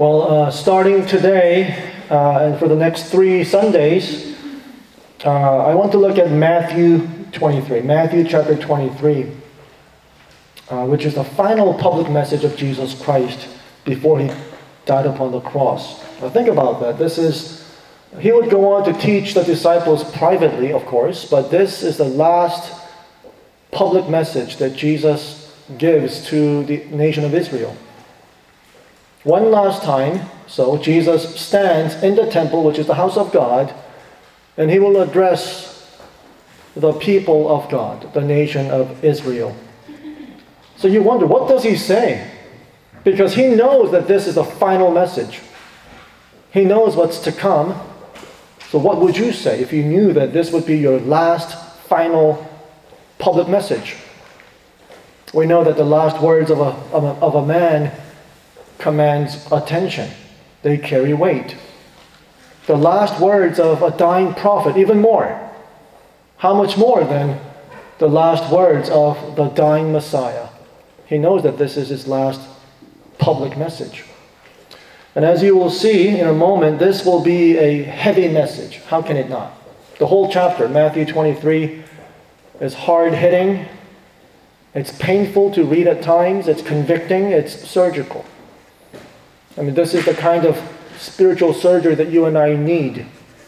Starting today and for the next 3 Sundays, I want to look at Matthew 23, Matthew chapter 23, which is the final public message of Jesus Christ before he died upon the cross. Now think about that. He would go on to teach the disciples privately, of course, but this is the last public message that Jesus gives to the nation of Israel. One last time, so Jesus stands in the temple, which is the house of God, and he will address the people of God, the nation of Israel. So you wonder, what does he say? Because he knows that this is the final message. He knows what's to come. So what would you say if you knew that this would be your last, final public message? We know that the last words of a man commands attention. They carry weight. The last words of a dying prophet, even more. How much more than the last words of the dying Messiah? He knows that this is his last public message. And as you will see in a moment, this will be a heavy message. How can it not? The whole chapter, Matthew 23, is hard-hitting. It's painful to read at times. It's convicting. It's surgical. This is the kind of spiritual surgery that you and I need.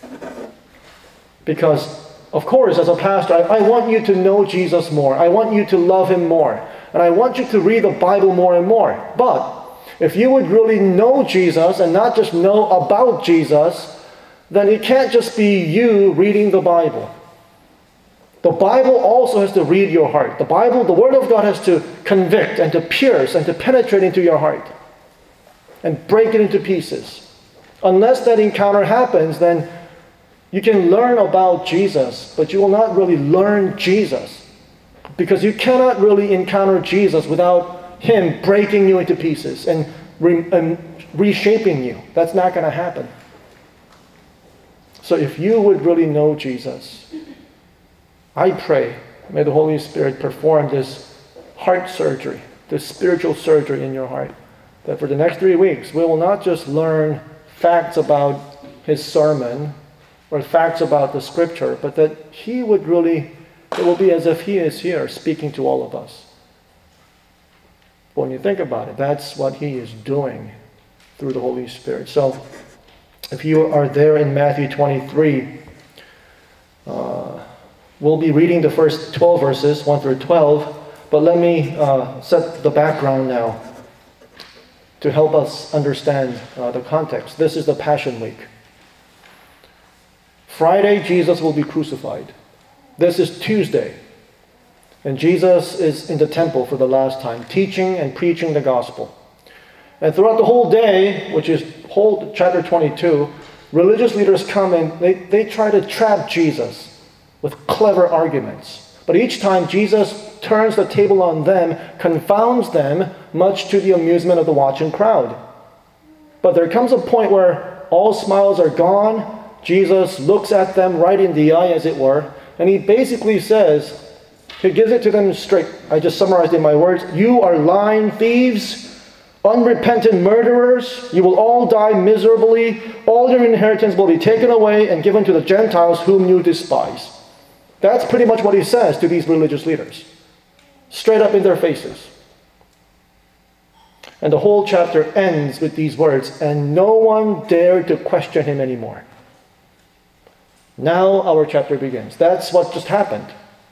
Because, of course, as a pastor, I want you to know Jesus more. I want you to love him more. And I want you to read the Bible more and more. But if you would really know Jesus and not just know about Jesus, then it can't just be you reading the Bible. The Bible also has to read your heart. The Bible, the Word of God, has to convict and to pierce and to penetrate into your heart and break it into pieces. Unless that encounter happens, then you can learn about Jesus, but you will not really learn Jesus. Because you cannot really encounter Jesus without him breaking you into pieces and reshaping you. That's not going to happen. So if you would really know Jesus, I pray, may the Holy Spirit perform this heart surgery, this spiritual surgery in your heart, that for the next 3 weeks, we will not just learn facts about his sermon or facts about the scripture, but that it will be as if he is here speaking to all of us. When you think about it, that's what he is doing through the Holy Spirit. So, if you are there in Matthew 23, we'll be reading the first 12 verses, 1 through 12, but let me set the background now to help us understand the context. This is the Passion Week. Friday, Jesus will be crucified. This is Tuesday. And Jesus is in the temple for the last time, teaching and preaching the gospel. And throughout the whole day, which is whole chapter 22, religious leaders come and they try to trap Jesus with clever arguments. But each time Jesus turns the table on them, confounds them, much to the amusement of the watching crowd. But there comes a point where all smiles are gone. Jesus looks at them right in the eye, as it were, and he basically says, he gives it to them straight. I just summarized in my words. You are lying thieves, unrepentant murderers. You will all die miserably. All your inheritance will be taken away and given to the Gentiles whom you despise. That's pretty much what he says to these religious leaders. Straight up in their faces. And the whole chapter ends with these words, and no one dared to question him anymore. Now our chapter begins. That's what just happened.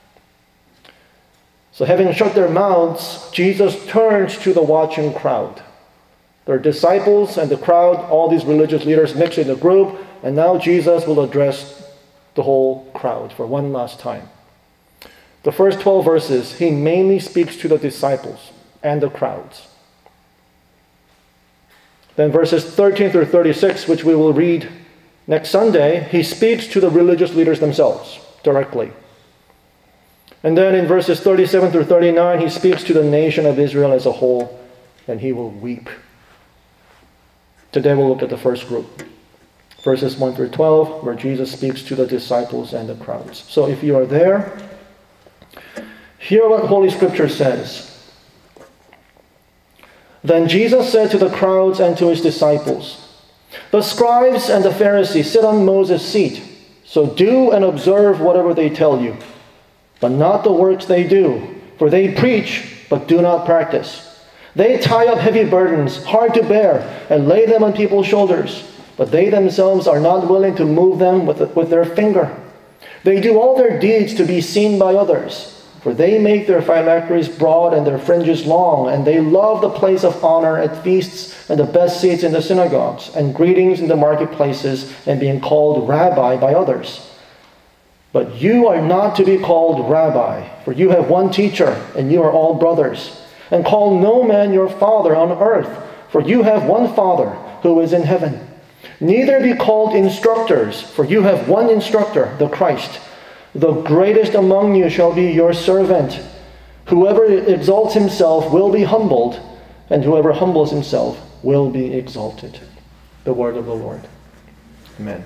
So having shut their mouths, Jesus turns to the watching crowd. Their disciples and the crowd, all these religious leaders mixed in a group, and now Jesus will address the whole crowd for one last time. The first 12 verses, he mainly speaks to the disciples and the crowds. Then verses 13 through 36, which we will read next Sunday, he speaks to the religious leaders themselves directly. And then in verses 37 through 39, he speaks to the nation of Israel as a whole, and he will weep. Today we'll look at the first group. Verses 1 through 12, where Jesus speaks to the disciples and the crowds. So if you are there, hear what Holy Scripture says. Then Jesus said to the crowds and to his disciples, "The scribes and the Pharisees sit on Moses' seat, so do and observe whatever they tell you, but not the works they do, for they preach but do not practice. They tie up heavy burdens, hard to bear, and lay them on people's shoulders, but they themselves are not willing to move them with their finger. They do all their deeds to be seen by others, for they make their phylacteries broad and their fringes long, and they love the place of honor at feasts and the best seats in the synagogues, and greetings in the marketplaces, and being called rabbi by others. But you are not to be called rabbi, for you have one teacher, and you are all brothers. And call no man your father on earth, for you have one Father who is in heaven. Neither be called instructors, for you have one instructor, the Christ. The greatest among you shall be your servant. Whoever exalts himself will be humbled, and whoever humbles himself will be exalted." The word of the Lord. Amen.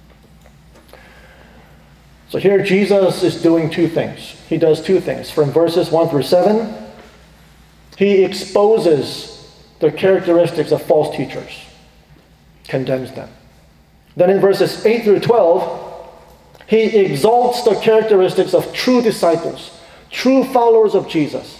So here Jesus is doing two things. He does two things. From verses 1 through 7, he exposes the characteristics of false teachers, condemns them. Then in verses 8 through 12, he exalts the characteristics of true disciples, true followers of Jesus.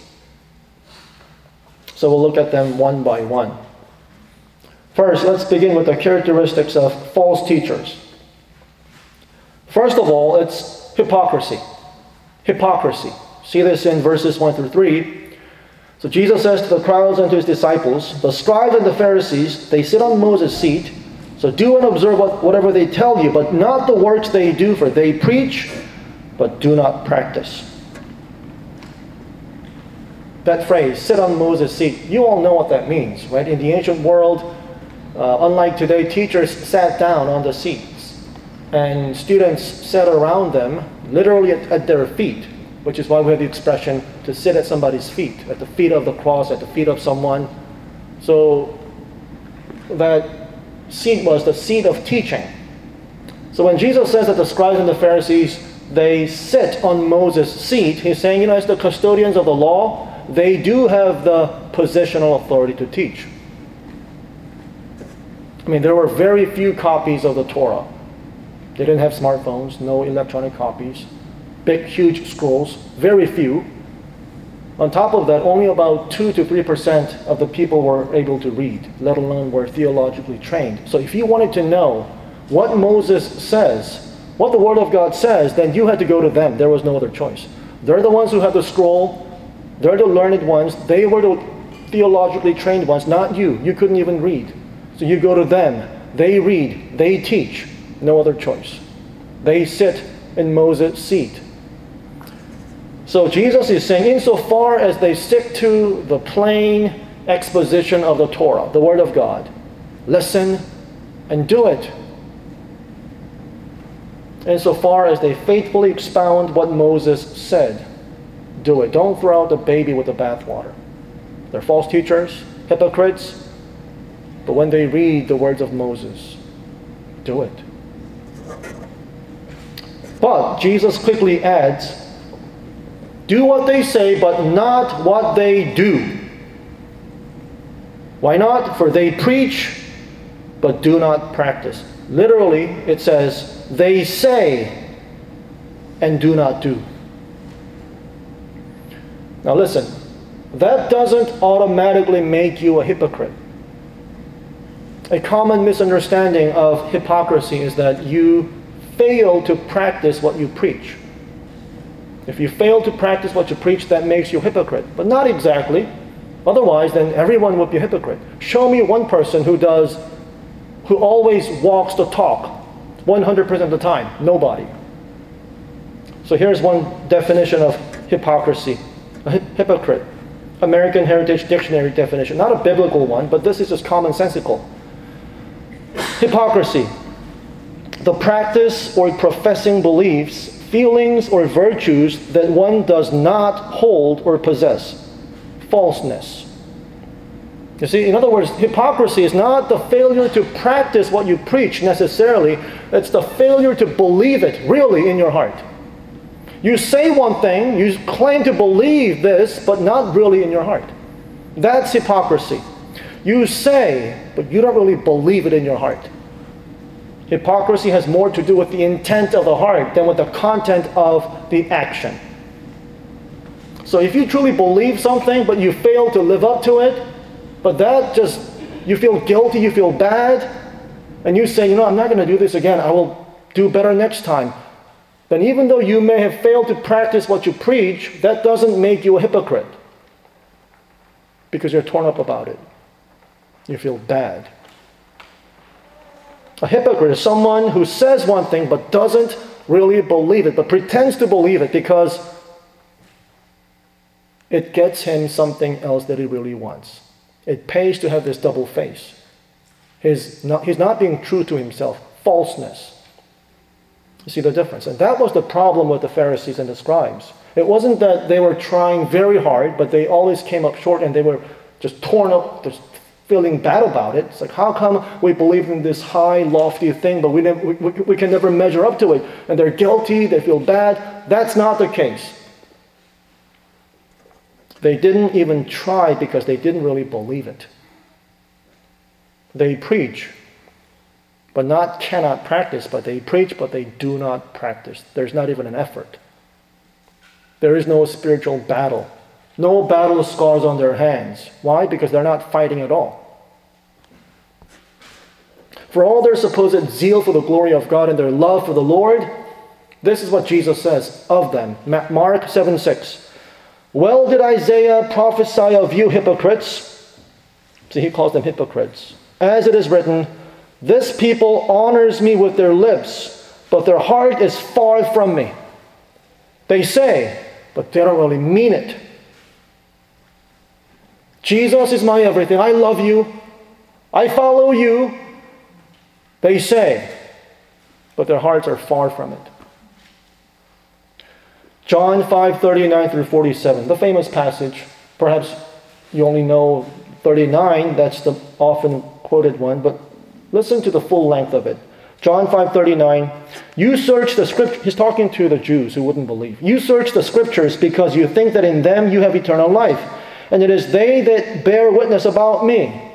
So we'll look at them one by one. First, let's begin with the characteristics of false teachers. First of all, it's hypocrisy. Hypocrisy. See this in verses 1 through 3. So Jesus says to the crowds and to his disciples, "The scribes and the Pharisees, they sit on Moses' seat, so do and observe whatever they tell you, but not the works they do, for they preach, but do not practice." That phrase, sit on Moses' seat, you all know what that means, right? In the ancient world, unlike today, teachers sat down on the seats, and students sat around them, literally at their feet, which is why we have the expression to sit at somebody's feet, at the feet of the cross, at the feet of someone. So that seat was the seat of teaching. So when Jesus says that the scribes and the Pharisees, they sit on Moses' seat, he's saying, as the custodians of the law, they do have the positional authority to teach. I mean, there were very few copies of the Torah. They didn't have smartphones, no electronic copies, big, huge scrolls, very few. On top of that, only about 2 to 3% of the people were able to read, let alone were theologically trained. So if you wanted to know what Moses says, what the Word of God says, then you had to go to them. There was no other choice. They're the ones who have the scroll. They're the learned ones. They were the theologically trained ones, not you. You couldn't even read. So you go to them. They read. They teach. No other choice. They sit in Moses' seat. So Jesus is saying, insofar as they stick to the plain exposition of the Torah, the Word of God, listen and do it. Insofar as they faithfully expound what Moses said, do it. Don't throw out the baby with the bathwater. They're false teachers, hypocrites, but when they read the words of Moses, do it. But Jesus quickly adds, do what they say, but not what they do. Why not? For they preach, but do not practice. Literally, it says, they say and do not do. Now listen, that doesn't automatically make you a hypocrite. A common misunderstanding of hypocrisy is that you fail to practice what you preach. If you fail to practice what you preach, that makes you a hypocrite. But not exactly. Otherwise, then everyone would be a hypocrite. Show me one person who always walks the talk 100% of the time. Nobody. So here's one definition of hypocrisy. A hypocrite. American Heritage Dictionary definition. Not a biblical one, but this is just commonsensical. Hypocrisy. The practice or professing beliefs, feelings, or virtues that one does not hold or possess. Falseness. You see, in other words, hypocrisy is not the failure to practice what you preach necessarily. It's the failure to believe it really in your heart. You say one thing, you claim to believe this, but not really in your heart. That's hypocrisy. You say, but you don't really believe it in your heart. Hypocrisy has more to do with the intent of the heart than with the content of the action. So if you truly believe something, but you fail to live up to it, but that just, you feel guilty, you feel bad, and you say, I'm not going to do this again, I will do better next time, then even though you may have failed to practice what you preach, that doesn't make you a hypocrite. Because you're torn up about it. You feel bad. A hypocrite is someone who says one thing but doesn't really believe it, but pretends to believe it because it gets him something else that he really wants. It pays to have this double face. He's not being true to himself. Falseness. You see the difference? And that was the problem with the Pharisees and the scribes. It wasn't that they were trying very hard, but they always came up short and they were just torn up, just feeling bad about it. It's like, how come we believe in this high, lofty thing, but we can never measure up to it? And they're guilty, they feel bad. That's not the case. They didn't even try because they didn't really believe it. They preach, but cannot practice, but they preach, but they do not practice. There's not even an effort. There is no spiritual battle. No battle scars on their hands. Why? Because they're not fighting at all. For all their supposed zeal for the glory of God and their love for the Lord, this is what Jesus says of them. Mark 7:6. Well did Isaiah prophesy of you hypocrites. See, he calls them hypocrites. As it is written, this people honors me with their lips, but their heart is far from me. They say, but they don't really mean it. Jesus is my everything. I love you. I follow you. They say, but their hearts are far from it. John 5:39 through 47, the famous passage. Perhaps you only know 39, that's the often quoted one, but listen to the full length of it. John 5:39, you search the scripture. He's talking to the Jews who wouldn't believe. You search the scriptures because you think that in them you have eternal life, and it is they that bear witness about me.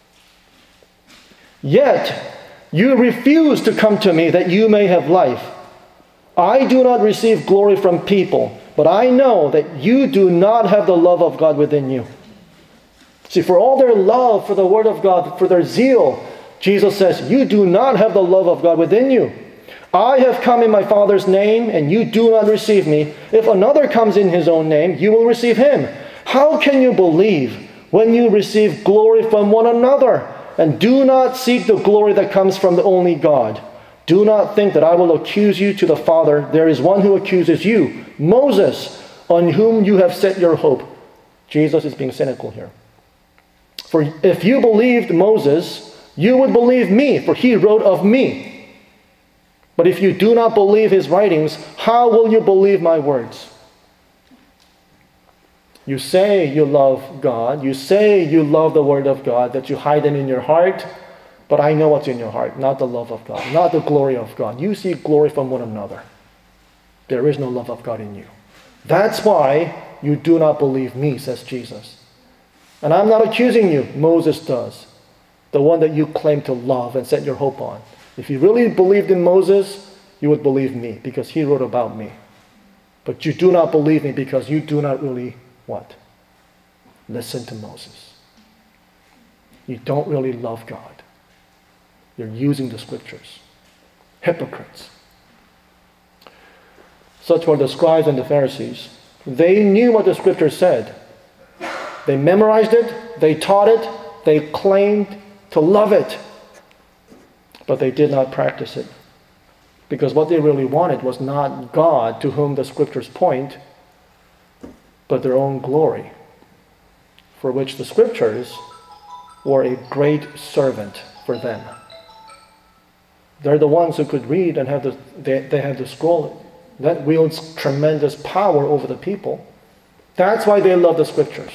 Yet you refuse to come to me that you may have life. I do not receive glory from people, but I know that you do not have the love of God within you. See, for all their love for the Word of God, for their zeal, Jesus says, you do not have the love of God within you. I have come in my Father's name, and you do not receive me. If another comes in his own name, you will receive him. How can you believe when you receive glory from one another, and do not seek the glory that comes from the only God? Do not think that I will accuse you to the Father. There is one who accuses you, Moses, on whom you have set your hope. Jesus is being cynical here. For if you believed Moses, you would believe me, for he wrote of me. But if you do not believe his writings, how will you believe my words? You say you love God. You say you love the Word of God, that you hide it in your heart. But I know what's in your heart, not the love of God, not the glory of God. You seek glory from one another. There is no love of God in you. That's why you do not believe me, says Jesus. And I'm not accusing you. Moses does. The one that you claim to love and set your hope on. If you really believed in Moses, you would believe me because he wrote about me. But you do not believe me because you do not really what? Listen to Moses. You don't really love God. You're using the scriptures. Hypocrites. Such were the scribes and the Pharisees. They knew what the scripture said. They memorized it. They taught it. They claimed to love it. But they did not practice it. Because what they really wanted was not God to whom the scriptures point, but their own glory, for which the scriptures were a great servant for them. They're the ones who could read and they have the scroll. That wields tremendous power over the people. That's why they love the scriptures.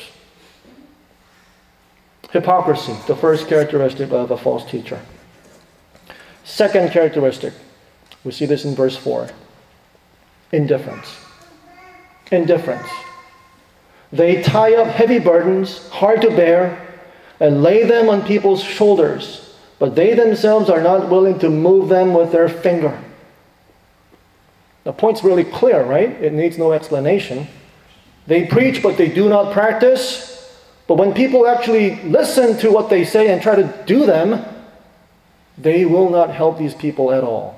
Hypocrisy, the first characteristic of a false teacher. Second characteristic, we see this in verse 4. Indifference. Indifference. They tie up heavy burdens, hard to bear. and lay them on people's shoulders, but they themselves are not willing to move them with their finger. The point's really clear, right? It needs no explanation. They preach, but they do not practice. But when people actually listen to what they say and try to do them, they will not help these people at all.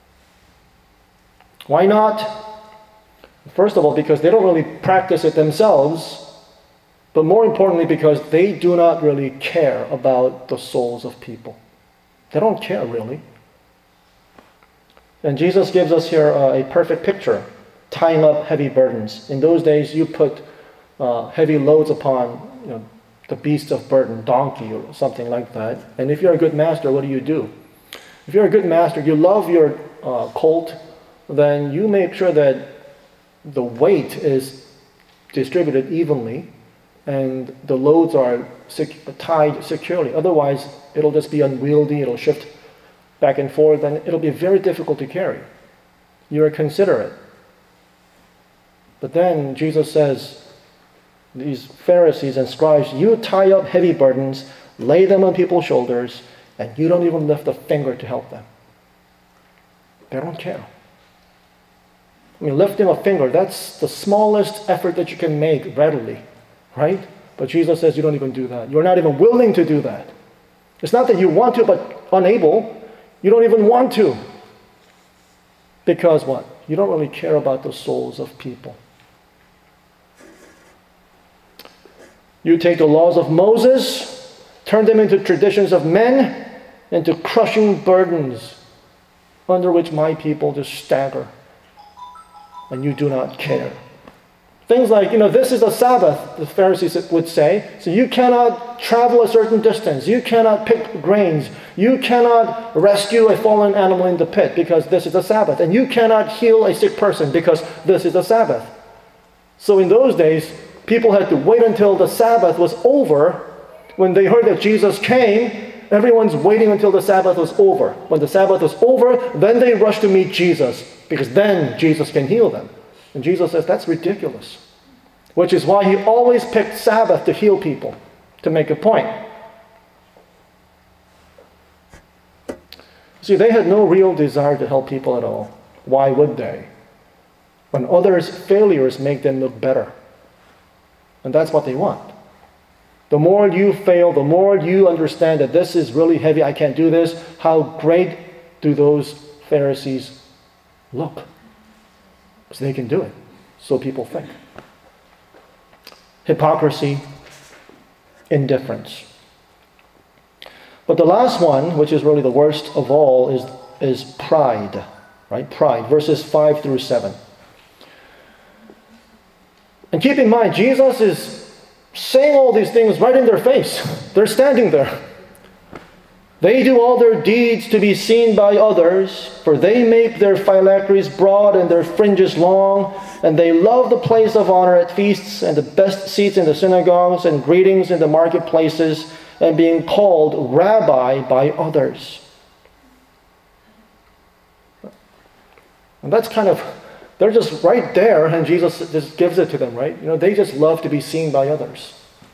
Why not? First of all, because they don't really practice it themselves, but more importantly, because they do not really care about the souls of people. They don't care, really. And Jesus gives us here a perfect picture, tying up heavy burdens. In those days, you put heavy loads upon the beast of burden, donkey or something like that. And if you're a good master, what do? If you're a good master, you love your colt, then you make sure that the weight is distributed evenly and the loads are tied securely. Otherwise, it'll just be unwieldy, it'll shift back and forth, and it'll be very difficult to carry. You're considerate. But then Jesus says, these Pharisees and scribes, you tie up heavy burdens, lay them on people's shoulders, and you don't even lift a finger to help them. They don't care. I mean, lifting a finger, that's the smallest effort that you can make readily, right? But Jesus says you don't even do that. You're not even willing to do that. It's not that you want to, but unable. You don't even want to. Because what? You don't really care about the souls of people. You take the laws of Moses, turn them into traditions of men, into crushing burdens under which my people just stagger. And you do not care. Things like, this is a Sabbath, the Pharisees would say. So you cannot travel a certain distance. You cannot pick grains. You cannot rescue a fallen animal in the pit because this is a Sabbath. And you cannot heal a sick person because this is a Sabbath. So in those days, people had to wait until the Sabbath was over. When they heard that Jesus came, everyone's waiting until the Sabbath was over. When the Sabbath was over, then they rushed to meet Jesus, because then Jesus can heal them. And Jesus says that's ridiculous. Which is why he always picked Sabbath to heal people, to make a point. See, they had no real desire to help people at all. Why would they? When others' failures make them look better. And that's what they want. The more you fail, the more you understand that this is really heavy, I can't do this, how great do those Pharisees look? Because they can do it. So people think. Hypocrisy, indifference. But the last one, which is really the worst of all, is pride. Right? Pride. Verses 5 through 7. And keep in mind, Jesus is saying all these things right in their face. They're standing there. They do all their deeds to be seen by others, for they make their phylacteries broad and their fringes long, and they love the place of honor at feasts and the best seats in the synagogues and greetings in the marketplaces and being called rabbi by others. And that's they're just right there, and Jesus just gives it to them, right? They just love to be seen by others.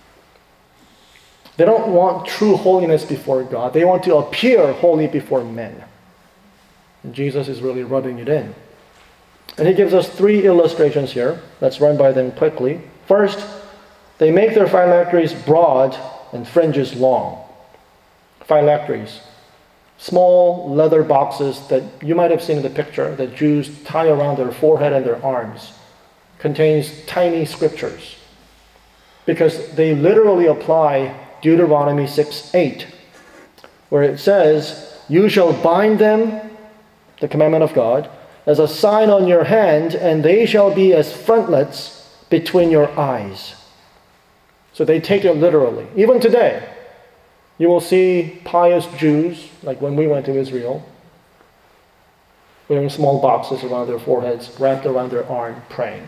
They don't want true holiness before God. They want to appear holy before men. And Jesus is really rubbing it in. And he gives us 3 illustrations here. Let's run by them quickly. First, they make their phylacteries broad and fringes long. Phylacteries. Small leather boxes that you might have seen in the picture that Jews tie around their forehead and their arms. Contains tiny scriptures. Because they literally apply Deuteronomy 6:8, where it says, you shall bind them, the commandment of God, as a sign on your hand, and they shall be as frontlets between your eyes. So they take it literally. Even today, you will see pious Jews, like when we went to Israel, wearing small boxes around their foreheads, wrapped around their arm, praying.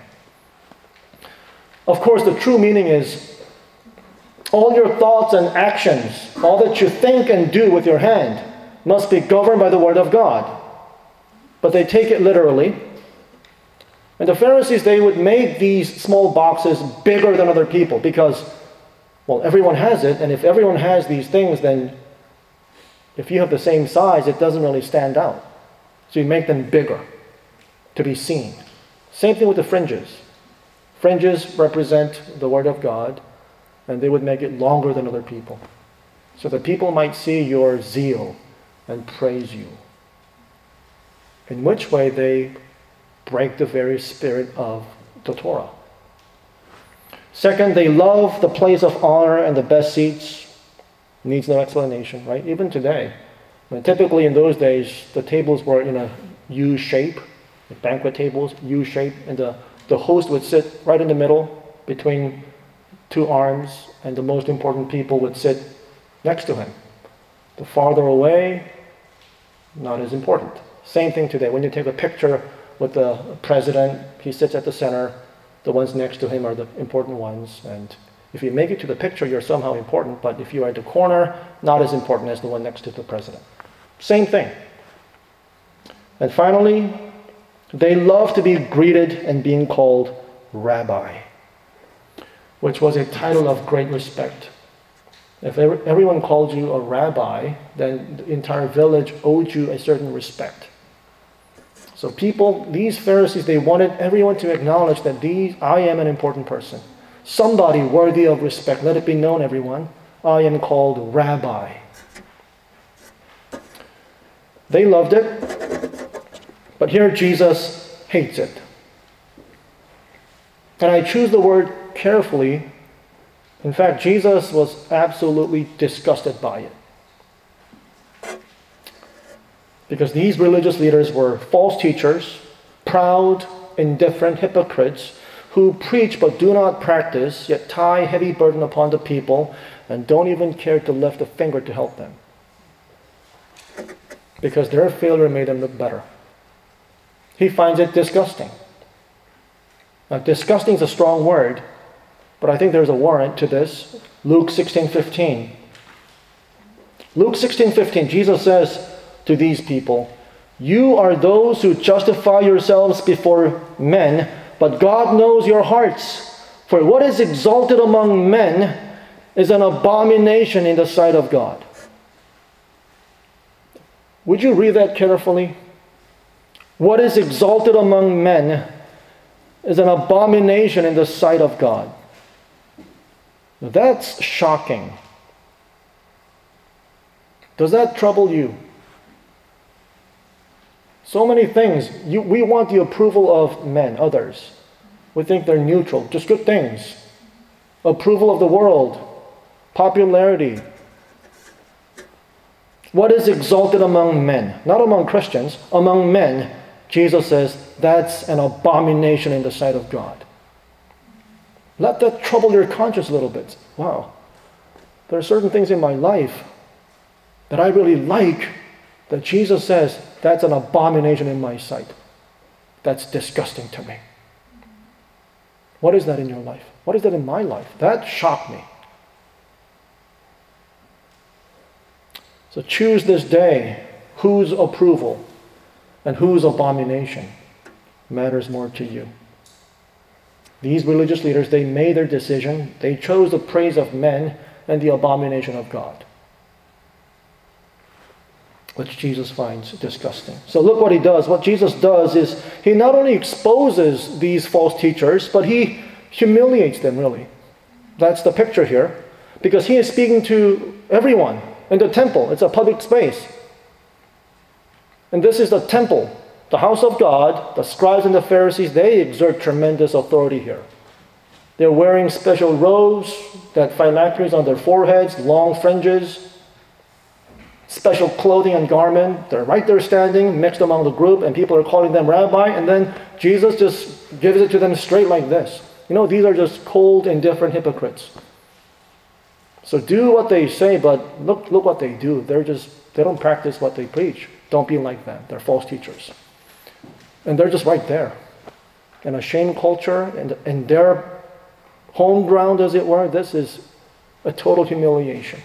Of course, the true meaning is all your thoughts and actions, all that you think and do with your hand, must be governed by the Word of God. But they take it literally. And the Pharisees, they would make these small boxes bigger than other people because Well, everyone has it, and if everyone has these things, then if you have the same size, it doesn't really stand out. So you make them bigger to be seen. Same thing with the fringes. Fringes represent the Word of God, and they would make it longer than other people, so that people might see your zeal and praise you. In which way they break the very spirit of the Torah. Second, they love the place of honor and the best seats. Needs no explanation, right? Even today. Typically in those days, the tables were in a U shape, the banquet tables, U shape, and the host would sit right in the middle between two arms, and the most important people would sit next to him. The farther away, not as important. Same thing today. When you take a picture with the president, he sits at the center. The ones next to him are the important ones. And if you make it to the picture, you're somehow important. But if you are at the corner, not as important as the one next to the president. Same thing. And finally, they love to be greeted and being called rabbi, which was a title of great respect. If everyone called you a rabbi, then the entire village owed you a certain respect. So these Pharisees, they wanted everyone to acknowledge that I am an important person. Somebody worthy of respect. Let it be known, everyone. I am called rabbi. They loved it, but here Jesus hates it. And I choose the word carefully. In fact, Jesus was absolutely disgusted by it. Because these religious leaders were false teachers, proud, indifferent hypocrites who preach but do not practice, yet tie heavy burden upon the people and don't even care to lift a finger to help them. Because their failure made them look better. He finds it disgusting. Now, disgusting is a strong word, but I think there's a warrant to this. Luke 16:15. Luke 16:15, Jesus says to these people, "You are those who justify yourselves before men, but God knows your hearts. For what is exalted among men is an abomination in the sight of God." Would you read that carefully? What is exalted among men is an abomination in the sight of God. That's shocking. Does that trouble you? So many things. We want the approval of men, others. We think they're neutral, just good things. Approval of the world, popularity. What is exalted among men? Not among Christians, among men. Jesus says that's an abomination in the sight of God. Let that trouble your conscience a little bit. Wow, there are certain things in my life that I really like that Jesus says that's an abomination in my sight. That's disgusting to me. What is that in your life? What is that in my life? That shocked me. So choose this day whose approval and whose abomination matters more to you. These religious leaders, they made their decision. They chose the praise of men and the abomination of God, which Jesus finds disgusting. So look what he does. What Jesus does is he not only exposes these false teachers, but he humiliates them, really. That's the picture here. Because he is speaking to everyone in the temple. It's a public space. And this is the temple, the house of God. The scribes and the Pharisees, they exert tremendous authority here. They're wearing special robes that phylacteries on their foreheads, long fringes, special clothing and garment. They're right there standing mixed among the group, and people are calling them rabbi, and then Jesus just gives it to them straight like this. These are just cold, indifferent hypocrites. So do what they say, but look what they do. They don't practice what they preach. Don't be like them. They're false teachers. And they're just right there. In a shame culture, and their home ground, as it were, this is a total humiliation.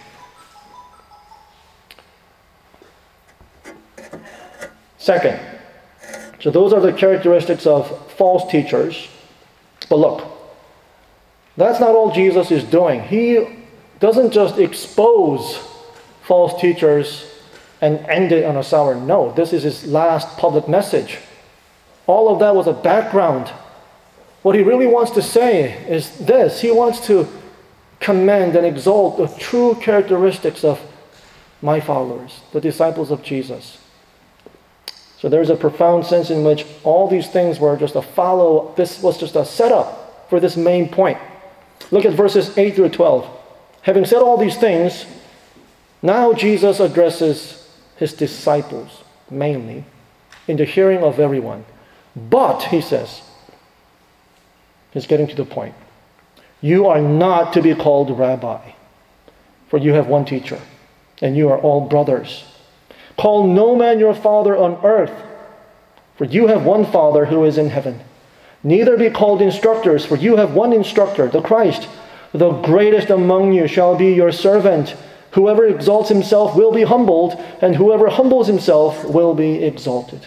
Second, so those are the characteristics of false teachers. But look, that's not all Jesus is doing. He doesn't just expose false teachers and end it on a sour note. This is his last public message. All of that was a background. What he really wants to say is this. He wants to commend and exalt the true characteristics of my followers, the disciples of Jesus. So there's a profound sense in which all these things were just a follow. This was just a setup for this main point. Look at verses 8 through 12. Having said all these things, now Jesus addresses his disciples mainly in the hearing of everyone. But, he says, he's getting to the point. You are not to be called rabbi, for you have one teacher, and you are all brothers. Call no man your father on earth, for you have one Father who is in heaven. Neither be called instructors, for you have one instructor, the Christ. The greatest among you shall be your servant. Whoever exalts himself will be humbled, and whoever humbles himself will be exalted.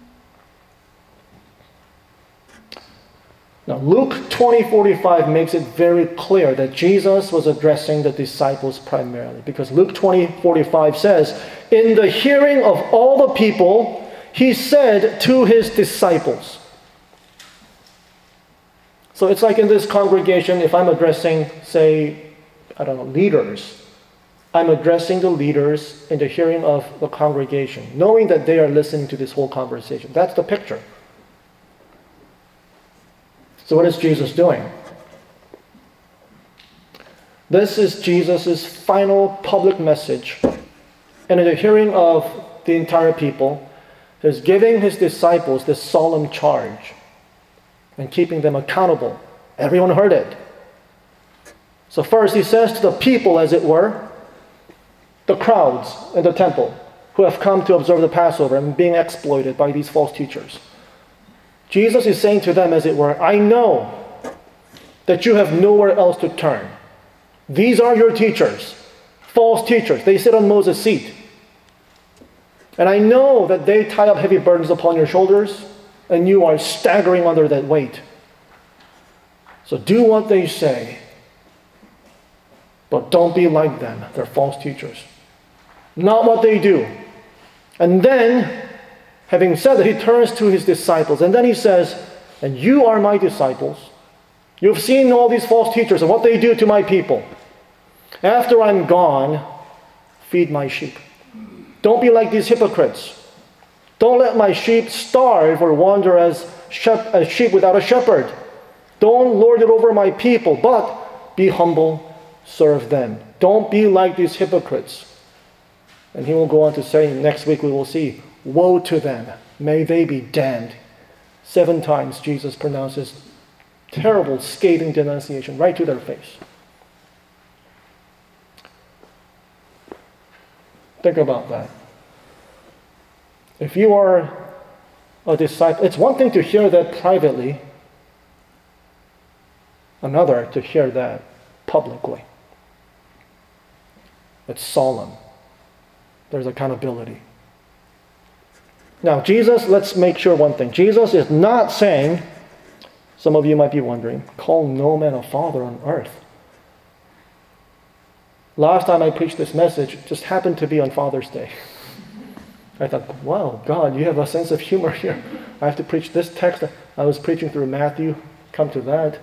Now, Luke 20:45 makes it very clear that Jesus was addressing the disciples primarily, because Luke 20:45 says, in the hearing of all the people, he said to his disciples. So it's like in this congregation, if I'm addressing, say, leaders, I'm addressing the leaders in the hearing of the congregation, knowing that they are listening to this whole conversation. That's the picture. So what is Jesus doing? This is Jesus' final public message. And in the hearing of the entire people, he's giving his disciples this solemn charge and keeping them accountable. Everyone heard it. So first he says to the people, as it were, the crowds in the temple who have come to observe the Passover and being exploited by these false teachers. Jesus is saying to them, as it were, I know that you have nowhere else to turn. These are your teachers, false teachers. They sit on Moses' seat. And I know that they tie up heavy burdens upon your shoulders, and you are staggering under that weight. So do what they say, but don't be like them. They're false teachers. Not what they do. And then, having said that, he turns to his disciples, and then he says, and you are my disciples. You've seen all these false teachers and what they do to my people. After I'm gone, feed my sheep. Don't be like these hypocrites. Don't let my sheep starve or wander as sheep without a shepherd. Don't lord it over my people, but be humble, serve them. Don't be like these hypocrites. And he will go on to say, next week we will see, woe to them, may they be damned. 7 times Jesus pronounces terrible, scathing denunciation right to their face. Think about that. If you are a disciple, it's one thing to hear that privately, another to hear that publicly. It's solemn. There's accountability. Now, Jesus, let's make sure one thing. Jesus is not saying, some of you might be wondering, call no man a father on earth. Last time I preached this message, it just happened to be on Father's Day. I thought, wow, God, you have a sense of humor here. I have to preach this text. I was preaching through Matthew. Come to that.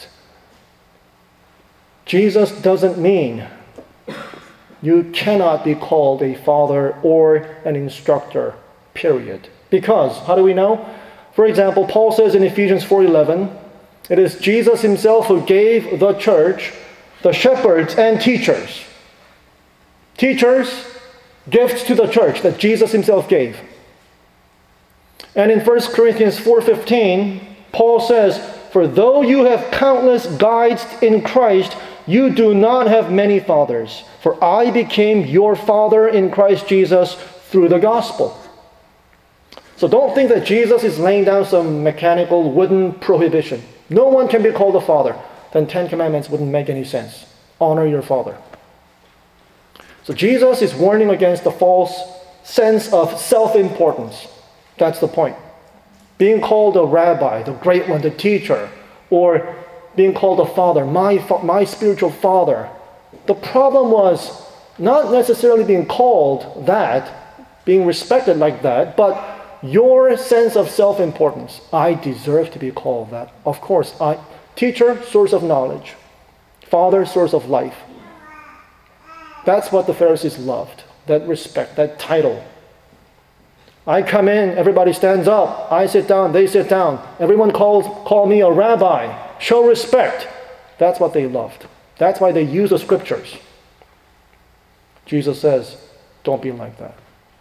Jesus doesn't mean you cannot be called a father or an instructor, period. Because, how do we know? For example, Paul says in Ephesians 4:11, it is Jesus himself who gave the church the shepherds and teachers. Teachers, gifts to the church that Jesus himself gave. And in 1 Corinthians 4:15, Paul says, for though you have countless guides in Christ, you do not have many fathers. For I became your father in Christ Jesus through the gospel. So don't think that Jesus is laying down some mechanical wooden prohibition. No one can be called a father. Then 10 Commandments wouldn't make any sense. Honor your father. So Jesus is warning against the false sense of self-importance. That's the point. Being called a rabbi, the great one, the teacher, or being called a father, my spiritual father. The problem was not necessarily being called that, being respected like that, but your sense of self-importance. I deserve to be called that. Of course, teacher, source of knowledge. Father, source of life. That's what the Pharisees loved, that respect, that title. I come in, everybody stands up. I sit down, they sit down. Everyone call me a rabbi. Show respect. That's what they loved. That's why they use the scriptures. Jesus says, don't be like that.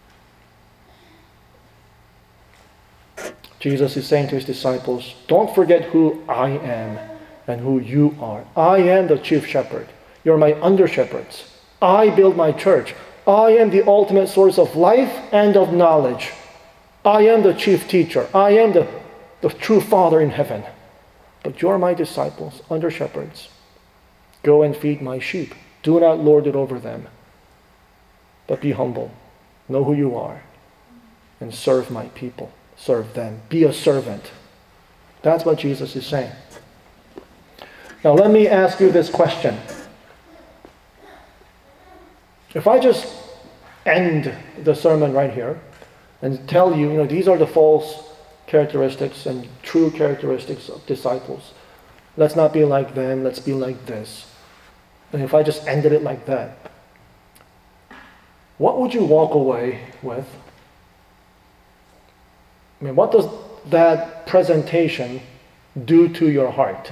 Jesus is saying to his disciples, don't forget who I am and who you are. I am the chief shepherd. You're my under-shepherds. I build my church. I am the ultimate source of life and of knowledge. I am the chief teacher. I am the true Father in heaven. But you're my disciples, under-shepherds. Go and feed my sheep. Do not lord it over them. But be humble. Know who you are. And serve my people. Serve them. Be a servant. That's what Jesus is saying. Now let me ask you this question. If I just end the sermon right here and tell you, these are the false characteristics and true characteristics of disciples. Let's not be like them, let's be like this. And if I just ended it like that, what would you walk away with? What does that presentation do to your heart?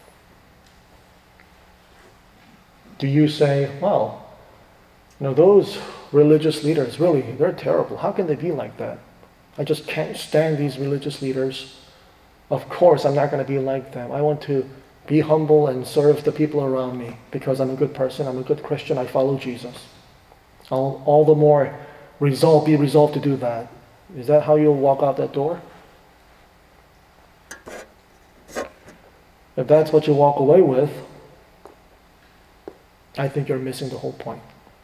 Do you say, well, those religious leaders, really, they're terrible. How can they be like that? I just can't stand these religious leaders. Of course, I'm not going to be like them. I want to be humble and serve the people around me because I'm a good person, I'm a good Christian, I follow Jesus. I'll all the more be resolved to do that. Is that how you'll walk out that door? If that's what you walk away with, I think you're missing the whole point.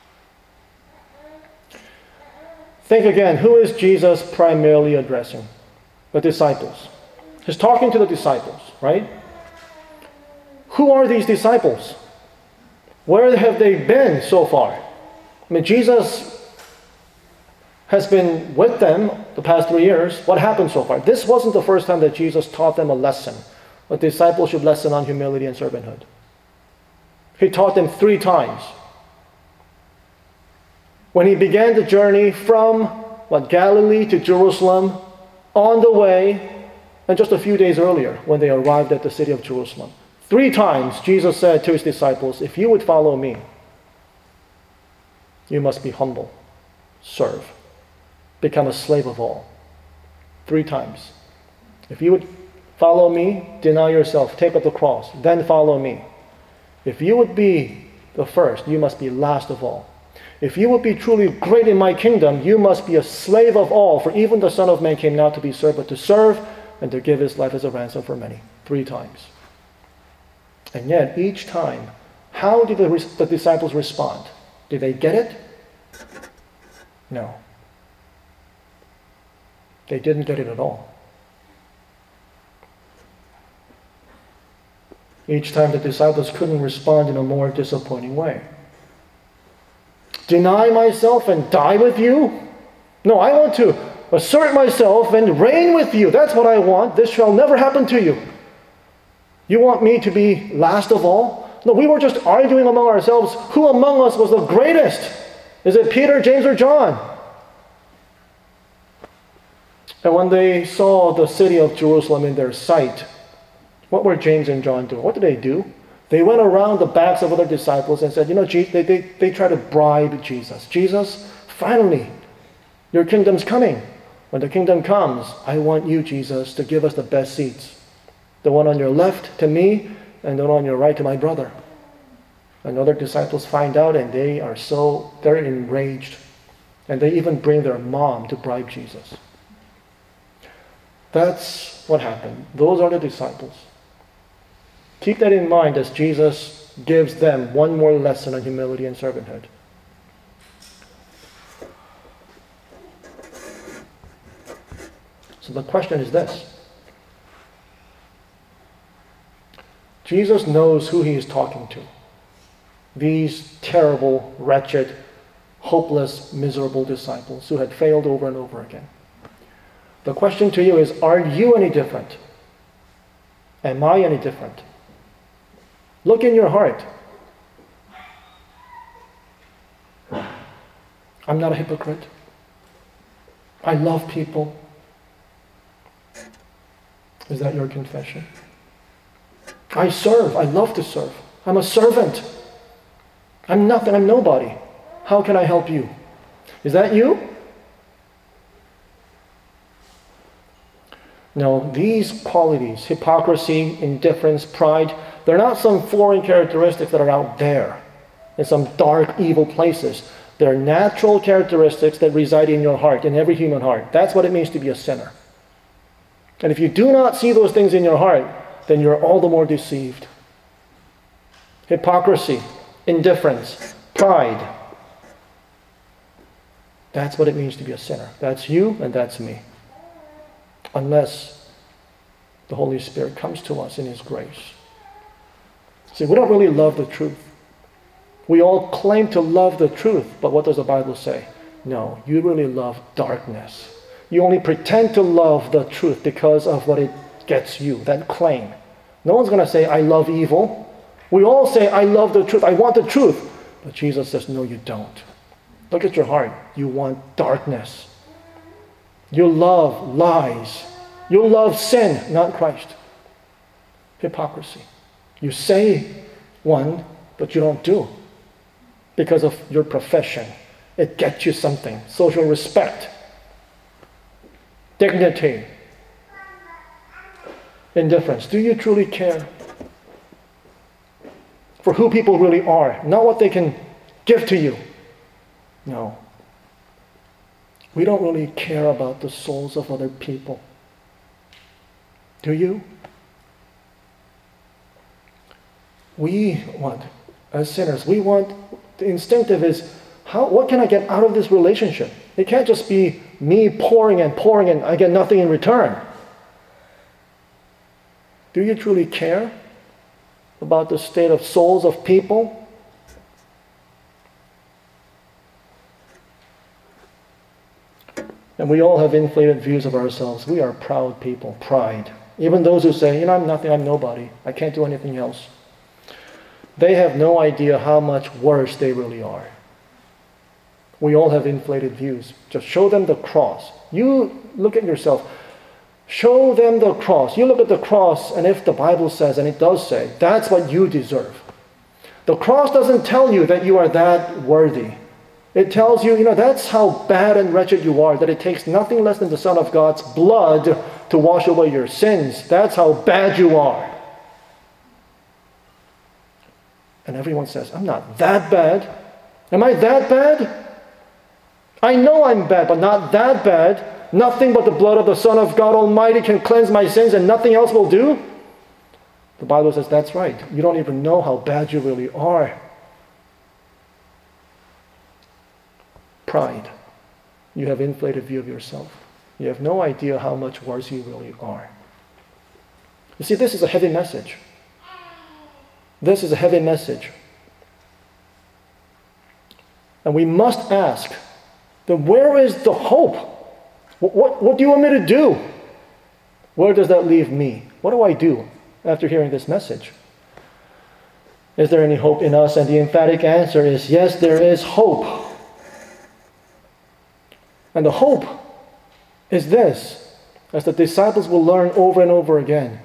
Think again, who is Jesus primarily addressing? The disciples. He's talking to the disciples, right? Who are these disciples? Where have they been so far? Jesus has been with them the past 3 years. What happened so far? This wasn't the first time that Jesus taught them a lesson, a discipleship lesson on humility and servanthood. He taught them 3 times. When he began the journey from Galilee to Jerusalem, on the way, and just a few days earlier when they arrived at the city of Jerusalem. 3 times Jesus said to his disciples, if you would follow me, you must be humble, serve, become a slave of all. 3 times. If you would follow me, deny yourself, take up the cross, then follow me. If you would be the first, you must be last of all. If you would be truly great in my kingdom, you must be a slave of all, for even the Son of Man came not to be served, but to serve and to give his life as a ransom for many. 3 times. And yet, each time, how did the disciples respond? Did they get it? No. They didn't get it at all. Each time the disciples couldn't respond in a more disappointing way. Deny myself and die with you? No, I want to assert myself and reign with you. That's what I want. This shall never happen to you. You want me to be last of all? No, we were just arguing among ourselves. Who among us was the greatest? Is it Peter, James, or John? And when they saw the city of Jerusalem in their sight, what were James and John doing? What did they do? They went around the backs of other disciples and said, they try to bribe Jesus. Jesus, finally, your kingdom's coming. When the kingdom comes, I want you, Jesus, to give us the best seats. The one on your left to me, and the one on your right to my brother. And other disciples find out, and they're enraged. And they even bring their mom to bribe Jesus. That's what happened. Those are the disciples. Keep that in mind as Jesus gives them one more lesson on humility and servanthood. So the question is this. Jesus knows who he is talking to. These terrible, wretched, hopeless, miserable disciples who had failed over and over again. The question to you is, are you any different? Am I any different? Look in your heart. I'm not a hypocrite. I love people. Is that your confession? I serve. I love to serve. I'm a servant. I'm nothing. I'm nobody. How can I help you? Is that you? No, these qualities, hypocrisy, indifference, pride, they're not some foreign characteristics that are out there in some dark, evil places. They're natural characteristics that reside in your heart, in every human heart. That's what it means to be a sinner. And if you do not see those things in your heart, then you're all the more deceived. Hypocrisy, indifference, pride. That's what it means to be a sinner. That's you and that's me. Unless the Holy Spirit comes to us in His grace. See, we don't really love the truth. We all claim to love the truth, but what does the Bible say? No, you really love darkness. You only pretend to love the truth because of what it gets you, that claim. No one's going to say, I love evil. We all say, I love the truth. I want the truth. But Jesus says, no, you don't. Look at your heart. You want darkness. You love lies. You love sin, not Christ. Hypocrisy. You say one, but you don't do. Because of your profession. It gets you something. Social respect. Dignity. Indifference. Do you truly care for who people really are? Not what they can give to you. No. We don't really care about the souls of other people. Do you? We want, as sinners, we want, the instinctive is, what can I get out of this relationship? It can't just be me pouring and I get nothing in return. Do you truly care about the state of souls of people? And we all have inflated views of ourselves. We are proud people, pride. Even those who say, I'm nothing, I'm nobody, I can't do anything else. They have no idea how much worse they really are. We all have inflated views. Just show them the cross. You look at yourself. Show them the cross. You look at the cross, and if the Bible says, and it does say, that's what you deserve. The cross doesn't tell you that you are that worthy. It tells you, that's how bad and wretched you are, that it takes nothing less than the Son of God's blood to wash away your sins. That's how bad you are. And everyone says, I'm not that bad. Am I that bad? I know I'm bad, but not that bad. Nothing but the blood of the Son of God Almighty can cleanse my sins and nothing else will do. The Bible says that's right. You don't even know how bad you really are. Pride. You have inflated view of yourself. You have no idea how much worse you really are. You see, this is a heavy message. This is a heavy message. And we must ask, then where is the hope? What do you want me to do? Where does that leave me? What do I do after hearing this message? Is there any hope in us? And the emphatic answer is yes, there is hope. And the hope is this, as the disciples will learn over and over again.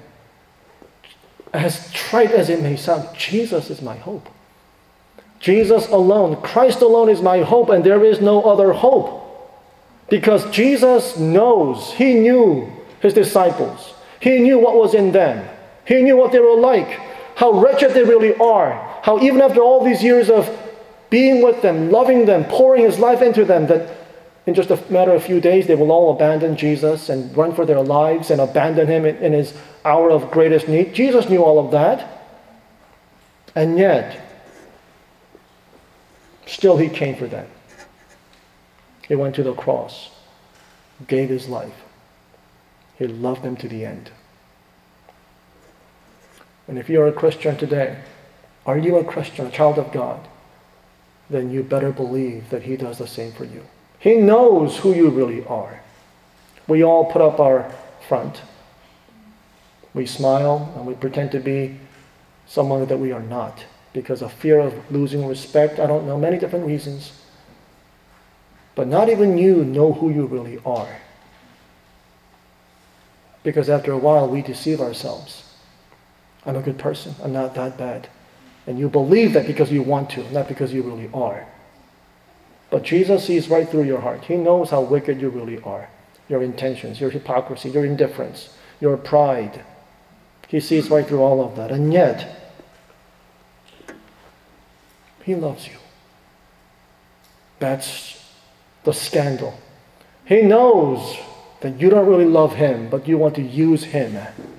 As trite as it may sound, Jesus is my hope. Jesus alone, Christ alone is my hope, and there is no other hope. Because Jesus knows, He knew His disciples. He knew what was in them. He knew what they were like, how wretched they really are, how even after all these years of being with them, loving them, pouring His life into them, that in just a matter of a few days they will all abandon Jesus and run for their lives and abandon Him in His hour of greatest need. Jesus knew all of that. And yet, still He came for them. He went to the cross, gave His life. He loved them to the end. And if you are a Christian today, are you a Christian, a child of God? then you better believe that he does the same for you. He knows who you really are. We all put up our front. We smile and we pretend to be someone that we are not because of fear of losing respect. I don't know, many different reasons. But not even you know who you really are. Because after a while we deceive ourselves. I'm a good person. I'm not that bad. And you believe that because you want to, not because you really are. But Jesus sees right through your heart. He knows how wicked you really are. Your intentions, your hypocrisy, your indifference, your pride. He sees right through all of that. And yet, he loves you. That's the scandal. He knows that you don't really love him, but you want to use him.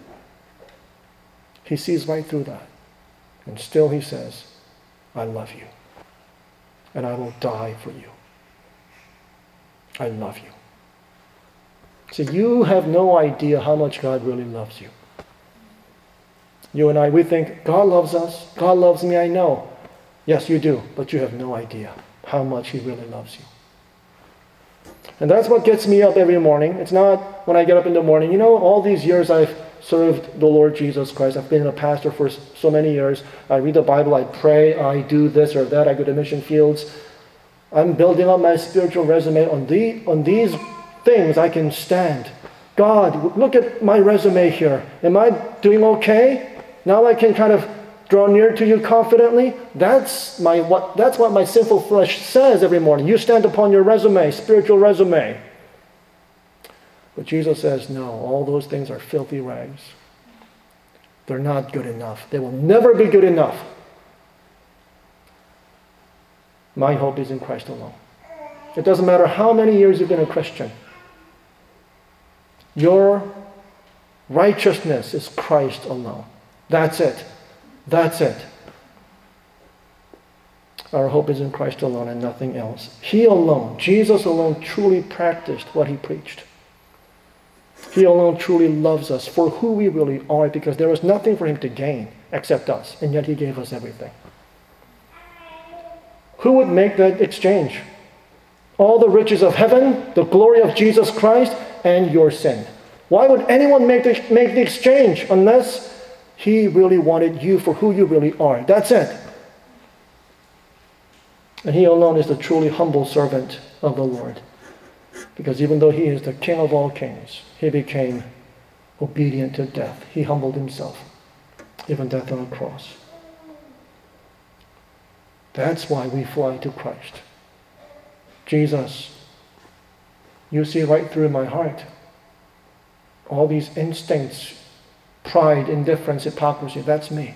He sees right through that. And still he says, I love you. And I will die for you. I love you. See, you have no idea how much God really loves you. You and I, we think, God loves us. God loves me, I know. Yes, you do, but you have no idea how much he really loves you. And that's what gets me up every morning. It's not when I get up in the morning. You know, all these years I've served the Lord Jesus Christ. I've been a pastor for so many years. I read the Bible, I pray, I do this or that, I go to mission fields. I'm building up my spiritual resume. On these things I can stand. God, look at my resume here. Am I doing okay? Now I can kind of draw near to you confidently. That's what my sinful flesh says every morning. You stand upon your resume, spiritual resume. But Jesus says, no, all those things are filthy rags. They're not good enough. They will never be good enough. My hope is in Christ alone. It doesn't matter how many years you've been a Christian. Your righteousness is Christ alone. That's it. That's it. Our hope is in Christ alone and nothing else. He alone, Jesus alone, truly practiced what he preached. He alone truly loves us for who we really are, because there was nothing for him to gain except us, and yet he gave us everything. Who would make that exchange? All the riches of heaven, the glory of Jesus Christ, and your sin. Why would anyone make the exchange unless he really wanted you for who you really are? That's it. And he alone is the truly humble servant of the Lord. Because even though he is the King of all kings, he became obedient to death. He humbled himself, even death on a cross. That's why we fly to Christ. Jesus, you see right through my heart. All these instincts, pride, indifference, hypocrisy, that's me.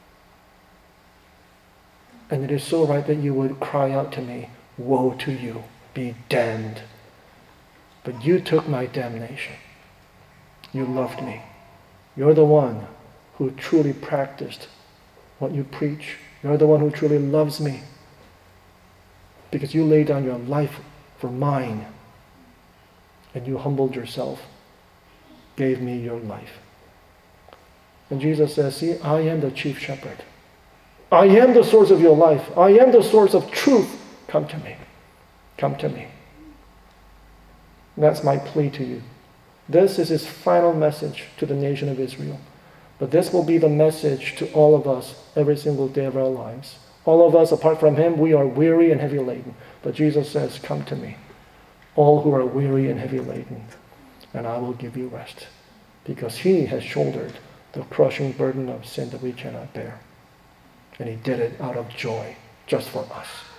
And it is so right that you would cry out to me, woe to you, be damned. But you took my damnation. You loved me. You're the one who truly practiced what you preach. You're the one who truly loves me. Because you laid down your life for mine. And you humbled yourself. Gave me your life. And Jesus says, see, I am the chief shepherd. I am the source of your life. I am the source of truth. Come to me. Come to me. That's my plea to you. This is his final message to the nation of Israel. But this will be the message to all of us every single day of our lives. All of us, apart from him, we are weary and heavy laden. But Jesus says, come to me, all who are weary and heavy laden, and I will give you rest. Because he has shouldered the crushing burden of sin that we cannot bear. And he did it out of joy, just for us.